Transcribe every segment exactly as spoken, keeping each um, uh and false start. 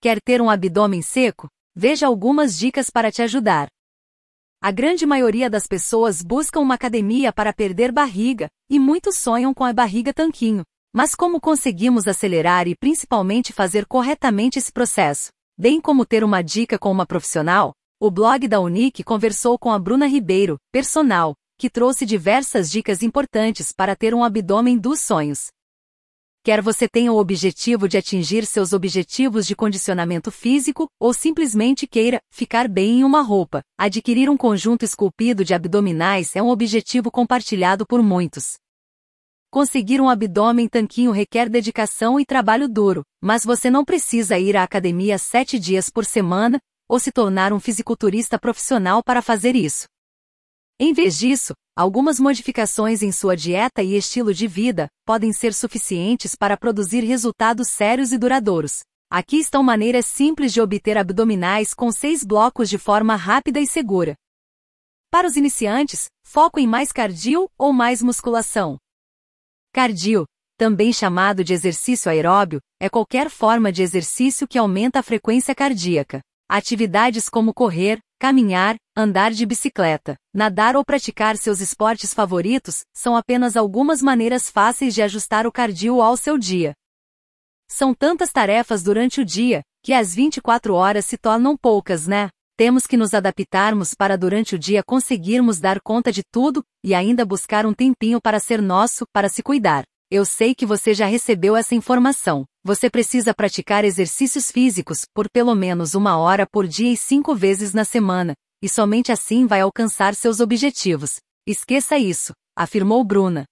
Quer ter um abdômen seco? Veja algumas dicas para te ajudar. A grande maioria das pessoas buscam uma academia para perder barriga, e muitos sonham com a barriga tanquinho. Mas como conseguimos acelerar e principalmente fazer corretamente esse processo? Bem como ter uma dica com uma profissional? O blog da Unique conversou com a Bruna Ribeiro, personal, que trouxe diversas dicas importantes para ter um abdômen dos sonhos. Quer você tenha o objetivo de atingir seus objetivos de condicionamento físico, ou simplesmente queira ficar bem em uma roupa, adquirir um conjunto esculpido de abdominais é um objetivo compartilhado por muitos. Conseguir um abdômen tanquinho requer dedicação e trabalho duro, mas você não precisa ir à academia sete dias por semana, ou se tornar um fisiculturista profissional para fazer isso. Em vez disso, algumas modificações em sua dieta e estilo de vida podem ser suficientes para produzir resultados sérios e duradouros. Aqui estão maneiras simples de obter abdominais com seis blocos de forma rápida e segura. Para os iniciantes, foco em mais cardio ou mais musculação. Cardio, também chamado de exercício aeróbio, é qualquer forma de exercício que aumenta a frequência cardíaca. Atividades como correr, caminhar, andar de bicicleta, nadar ou praticar seus esportes favoritos são apenas algumas maneiras fáceis de ajustar o cardio ao seu dia. São tantas tarefas durante o dia, que as vinte e quatro horas se tornam poucas, né? Temos que nos adaptarmos para durante o dia conseguirmos dar conta de tudo, e ainda buscar um tempinho para ser nosso, para se cuidar. Eu sei que você já recebeu essa informação. Você precisa praticar exercícios físicos por pelo menos uma hora por dia e cinco vezes na semana, e somente assim vai alcançar seus objetivos. Esqueça isso, afirmou Bruna.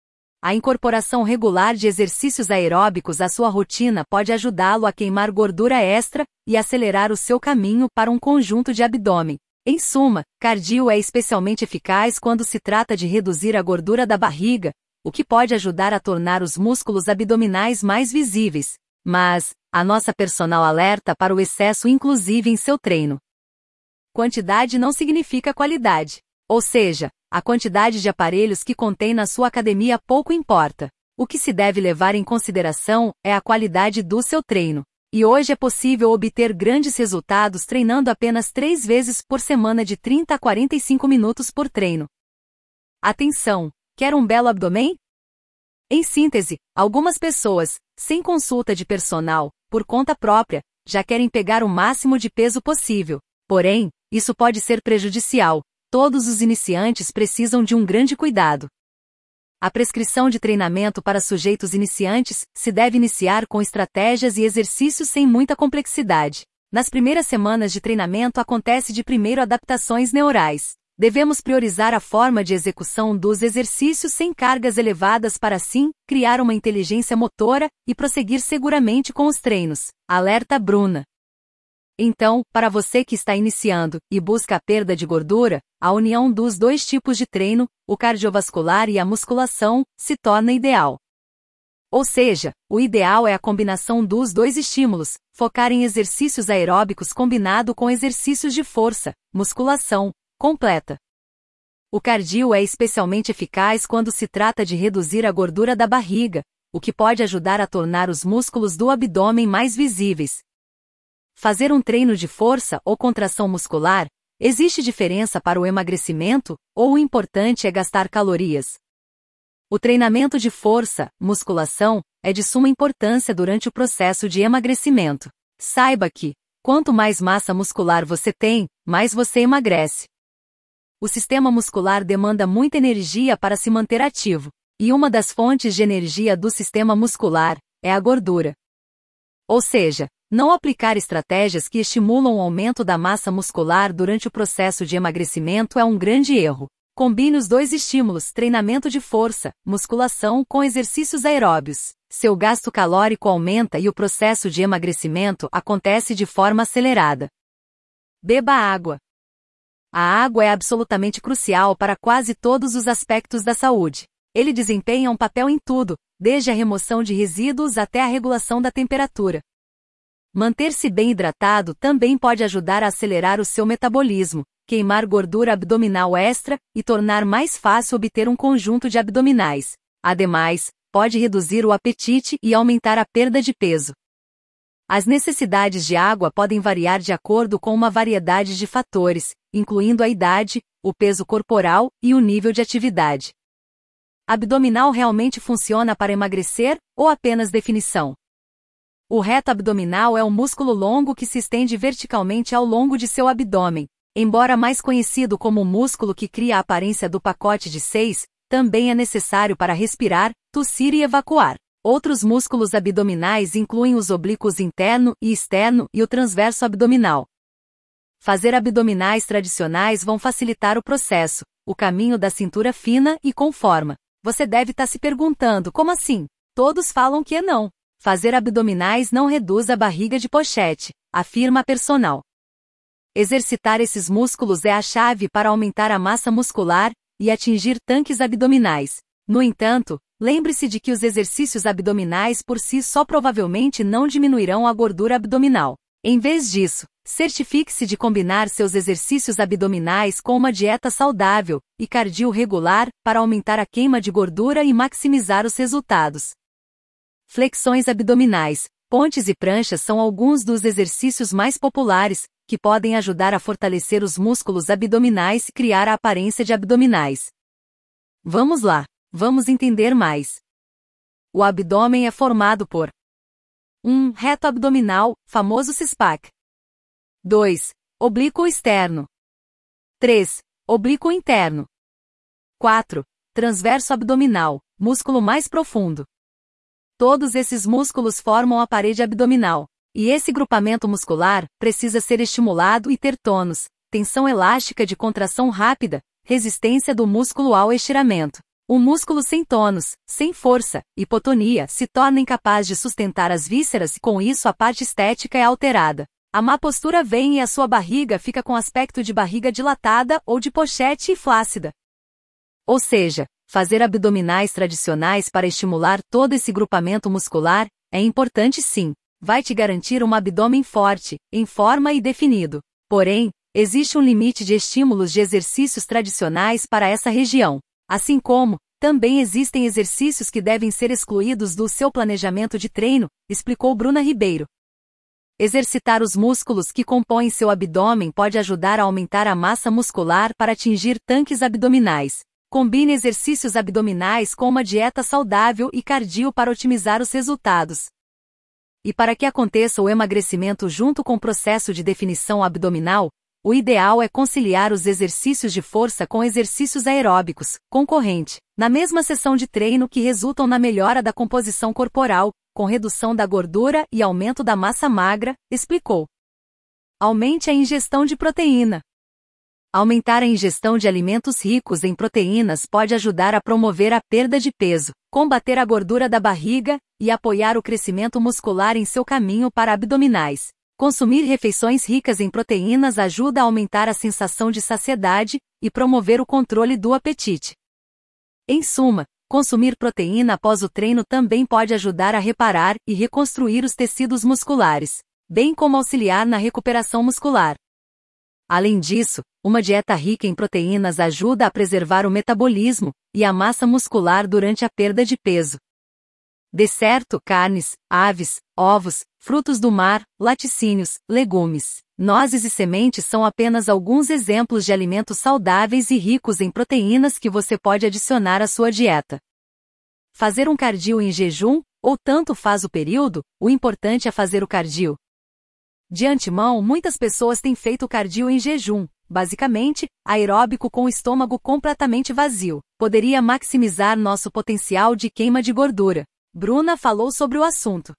A incorporação regular de exercícios aeróbicos à sua rotina pode ajudá-lo a queimar gordura extra e acelerar o seu caminho para um conjunto de abdômen. Em suma, cardio é especialmente eficaz quando se trata de reduzir a gordura da barriga, o que pode ajudar a tornar os músculos abdominais mais visíveis. Mas, a nossa personal alerta para o excesso inclusive em seu treino. Quantidade não significa qualidade. Ou seja, a quantidade de aparelhos que contém na sua academia pouco importa. O que se deve levar em consideração é a qualidade do seu treino. E hoje é possível obter grandes resultados treinando apenas três vezes por semana de trinta a quarenta e cinco minutos por treino. Atenção! Quer um belo abdômen? Em síntese, algumas pessoas, sem consulta de personal, por conta própria, já querem pegar o máximo de peso possível. Porém, isso pode ser prejudicial. Todos os iniciantes precisam de um grande cuidado. A prescrição de treinamento para sujeitos iniciantes se deve iniciar com estratégias e exercícios sem muita complexidade. Nas primeiras semanas de treinamento acontece de primeiro adaptações neurais. Devemos priorizar a forma de execução dos exercícios sem cargas elevadas para assim criar uma inteligência motora e prosseguir seguramente com os treinos. Alerta Bruna. Então, para você que está iniciando e busca a perda de gordura, a união dos dois tipos de treino, o cardiovascular e a musculação, se torna ideal. Ou seja, o ideal é a combinação dos dois estímulos, focar em exercícios aeróbicos combinado com exercícios de força, musculação, completa. O cardio é especialmente eficaz quando se trata de reduzir a gordura da barriga, o que pode ajudar a tornar os músculos do abdômen mais visíveis. Fazer um treino de força ou contração muscular, existe diferença para o emagrecimento, ou o importante é gastar calorias? O treinamento de força, musculação, é de suma importância durante o processo de emagrecimento. Saiba que, quanto mais massa muscular você tem, mais você emagrece. O sistema muscular demanda muita energia para se manter ativo, e uma das fontes de energia do sistema muscular é a gordura. Ou seja, não aplicar estratégias que estimulam o aumento da massa muscular durante o processo de emagrecimento é um grande erro. Combine os dois estímulos, treinamento de força, musculação, com exercícios aeróbios. Seu gasto calórico aumenta e o processo de emagrecimento acontece de forma acelerada. Beba água. A água é absolutamente crucial para quase todos os aspectos da saúde. Ele desempenha um papel em tudo, desde a remoção de resíduos até a regulação da temperatura. Manter-se bem hidratado também pode ajudar a acelerar o seu metabolismo, queimar gordura abdominal extra e tornar mais fácil obter um conjunto de abdominais. Ademais, pode reduzir o apetite e aumentar a perda de peso. As necessidades de água podem variar de acordo com uma variedade de fatores, incluindo a idade, o peso corporal e o nível de atividade. Abdominal realmente funciona para emagrecer ou apenas definição? O reto abdominal é um músculo longo que se estende verticalmente ao longo de seu abdômen. Embora mais conhecido como o músculo que cria a aparência do pacote de seis, também é necessário para respirar, tossir e evacuar. Outros músculos abdominais incluem os oblíquos interno e externo e o transverso abdominal. Fazer abdominais tradicionais vão facilitar o processo, o caminho da cintura fina e com forma. Você deve estar se perguntando, como assim? Todos falam que é não. Fazer abdominais não reduz a barriga de pochete, afirma a personal. Exercitar esses músculos é a chave para aumentar a massa muscular e atingir tanques abdominais. No entanto, lembre-se de que os exercícios abdominais por si só provavelmente não diminuirão a gordura abdominal. Em vez disso, certifique-se de combinar seus exercícios abdominais com uma dieta saudável e cardio regular para aumentar a queima de gordura e maximizar os resultados. Flexões abdominais, pontes e pranchas são alguns dos exercícios mais populares, que podem ajudar a fortalecer os músculos abdominais e criar a aparência de abdominais. Vamos lá, vamos entender mais. O abdômen é formado por um reto abdominal, famoso six-pack. dois Oblíquo externo. três Oblíquo interno. quatro Transverso abdominal, músculo mais profundo. Todos esses músculos formam a parede abdominal. E esse grupamento muscular precisa ser estimulado e ter tônus, tensão elástica de contração rápida, resistência do músculo ao estiramento. Um músculo sem tônus, sem força, hipotonia, se torna incapaz de sustentar as vísceras e com isso a parte estética é alterada. A má postura vem e a sua barriga fica com aspecto de barriga dilatada ou de pochete e flácida. Ou seja, fazer abdominais tradicionais para estimular todo esse grupamento muscular é importante sim. Vai te garantir um abdômen forte, em forma e definido. Porém, existe um limite de estímulos de exercícios tradicionais para essa região. Assim como, também existem exercícios que devem ser excluídos do seu planejamento de treino, explicou Bruna Ribeiro. Exercitar os músculos que compõem seu abdômen pode ajudar a aumentar a massa muscular para atingir tanques abdominais. Combine exercícios abdominais com uma dieta saudável e cardio para otimizar os resultados. E para que aconteça o emagrecimento junto com o processo de definição abdominal, o ideal é conciliar os exercícios de força com exercícios aeróbicos, concorrente, na mesma sessão de treino que resultam na melhora da composição corporal, com redução da gordura e aumento da massa magra, explicou. Aumente a ingestão de proteína. Aumentar a ingestão de alimentos ricos em proteínas pode ajudar a promover a perda de peso, combater a gordura da barriga e apoiar o crescimento muscular em seu caminho para abdominais. Consumir refeições ricas em proteínas ajuda a aumentar a sensação de saciedade e promover o controle do apetite. Em suma, consumir proteína após o treino também pode ajudar a reparar e reconstruir os tecidos musculares, bem como auxiliar na recuperação muscular. Além disso, uma dieta rica em proteínas ajuda a preservar o metabolismo e a massa muscular durante a perda de peso. Dê certo, carnes, aves, ovos, frutos do mar, laticínios, legumes, nozes e sementes são apenas alguns exemplos de alimentos saudáveis e ricos em proteínas que você pode adicionar à sua dieta. Fazer um cardio em jejum, ou tanto faz o período, o importante é fazer o cardio. De antemão, muitas pessoas têm feito cardio em jejum, basicamente, aeróbico com o estômago completamente vazio. Poderia maximizar nosso potencial de queima de gordura. Bruna falou sobre o assunto.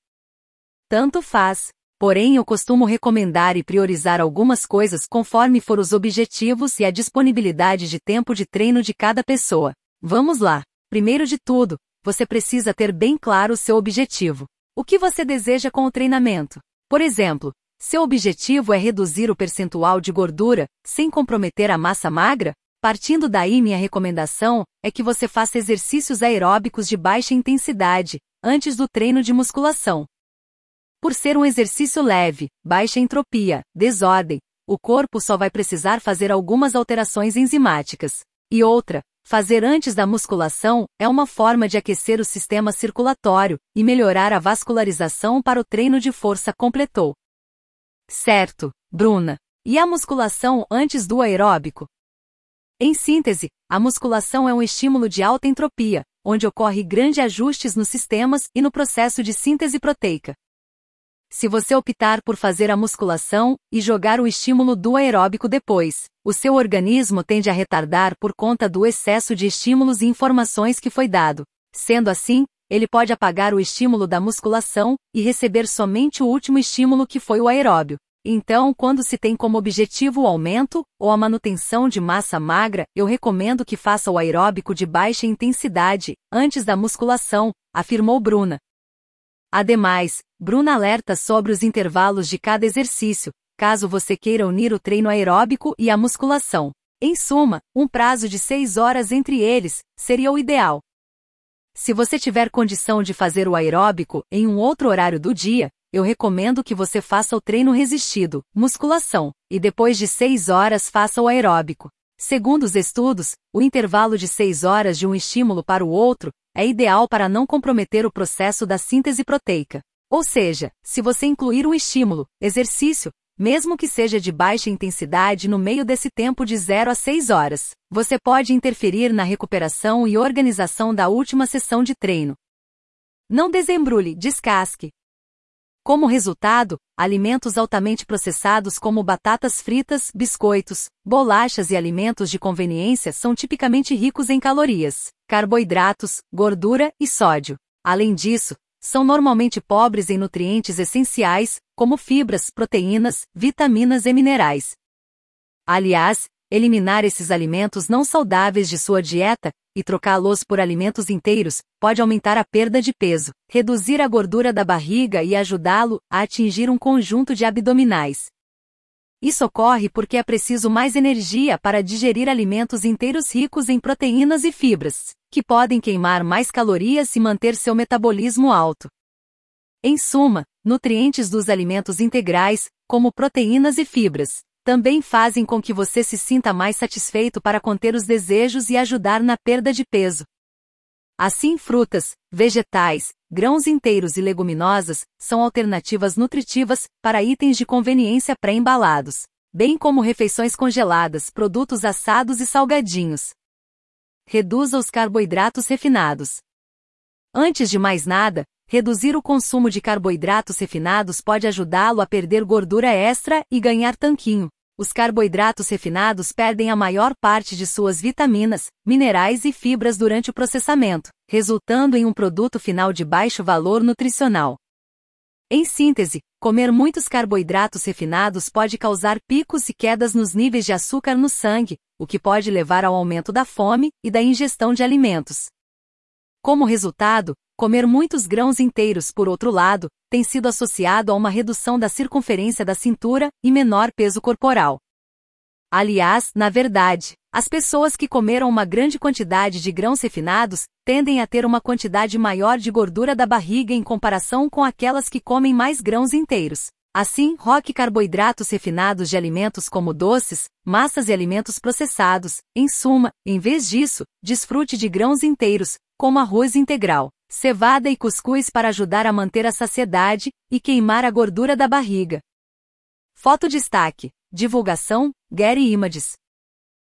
Tanto faz. Porém, eu costumo recomendar e priorizar algumas coisas conforme for os objetivos e a disponibilidade de tempo de treino de cada pessoa. Vamos lá. Primeiro de tudo, você precisa ter bem claro o seu objetivo. O que você deseja com o treinamento? Por exemplo, seu objetivo é reduzir o percentual de gordura, sem comprometer a massa magra? Partindo daí, minha recomendação é que você faça exercícios aeróbicos de baixa intensidade, antes do treino de musculação. Por ser um exercício leve, baixa entropia, desordem, o corpo só vai precisar fazer algumas alterações enzimáticas. E outra, Fazer antes da musculação é uma forma de aquecer o sistema circulatório e melhorar a vascularização para o treino de força, completou. Certo, Bruna. E a musculação antes do aeróbico? Em síntese, a musculação é um estímulo de alta entropia, onde ocorre grandes ajustes nos sistemas e no processo de síntese proteica. Se você optar por fazer a musculação e jogar o estímulo do aeróbico depois, o seu organismo tende a retardar por conta do excesso de estímulos e informações que foi dado. Sendo assim, ele pode apagar o estímulo da musculação e receber somente o último estímulo, que foi o aeróbio. Então, quando se tem como objetivo o aumento ou a manutenção de massa magra, eu recomendo que faça o aeróbico de baixa intensidade antes da musculação, afirmou Bruna. Ademais, Bruna alerta sobre os intervalos de cada exercício, caso você queira unir o treino aeróbico e a musculação. Em suma, um prazo de seis horas entre eles seria o ideal. Se você tiver condição de fazer o aeróbico em um outro horário do dia, eu recomendo que você faça o treino resistido, musculação, e depois de seis horas faça o aeróbico. Segundo os estudos, o intervalo de seis horas de um estímulo para o outro é ideal para não comprometer o processo da síntese proteica. Ou seja, se você incluir um estímulo, exercício, mesmo que seja de baixa intensidade no meio desse tempo de zero a seis horas, você pode interferir na recuperação e organização da última sessão de treino. Não desembrulhe, descasque. Como resultado, alimentos altamente processados como batatas fritas, biscoitos, bolachas e alimentos de conveniência são tipicamente ricos em calorias, carboidratos, gordura e sódio. Além disso, são normalmente pobres em nutrientes essenciais, como fibras, proteínas, vitaminas e minerais. Aliás, eliminar esses alimentos não saudáveis de sua dieta e trocá-los por alimentos inteiros pode aumentar a perda de peso, reduzir a gordura da barriga e ajudá-lo a atingir um conjunto de abdominais. Isso ocorre porque é preciso mais energia para digerir alimentos inteiros ricos em proteínas e fibras, que podem queimar mais calorias e manter seu metabolismo alto. Em suma, nutrientes dos alimentos integrais, como proteínas e fibras, também fazem com que você se sinta mais satisfeito para conter os desejos e ajudar na perda de peso. Assim, frutas, vegetais, grãos inteiros e leguminosas são alternativas nutritivas para itens de conveniência pré-embalados, bem como refeições congeladas, produtos assados e salgadinhos. Reduza os carboidratos refinados. Antes de mais nada, reduzir o consumo de carboidratos refinados pode ajudá-lo a perder gordura extra e ganhar tanquinho. Os carboidratos refinados perdem a maior parte de suas vitaminas, minerais e fibras durante o processamento, resultando em um produto final de baixo valor nutricional. Em síntese, comer muitos carboidratos refinados pode causar picos e quedas nos níveis de açúcar no sangue, o que pode levar ao aumento da fome e da ingestão de alimentos. Como resultado, comer muitos grãos inteiros, por outro lado, tem sido associado a uma redução da circunferência da cintura e menor peso corporal. Aliás, na verdade, as pessoas que comeram uma grande quantidade de grãos refinados tendem a ter uma quantidade maior de gordura da barriga em comparação com aquelas que comem mais grãos inteiros. Assim, troque carboidratos refinados de alimentos como doces, massas e alimentos processados. Em suma, em vez disso, desfrute de grãos inteiros, como arroz integral, cevada e cuscuz para ajudar a manter a saciedade e queimar a gordura da barriga. Foto destaque. Divulgação, Getty Images.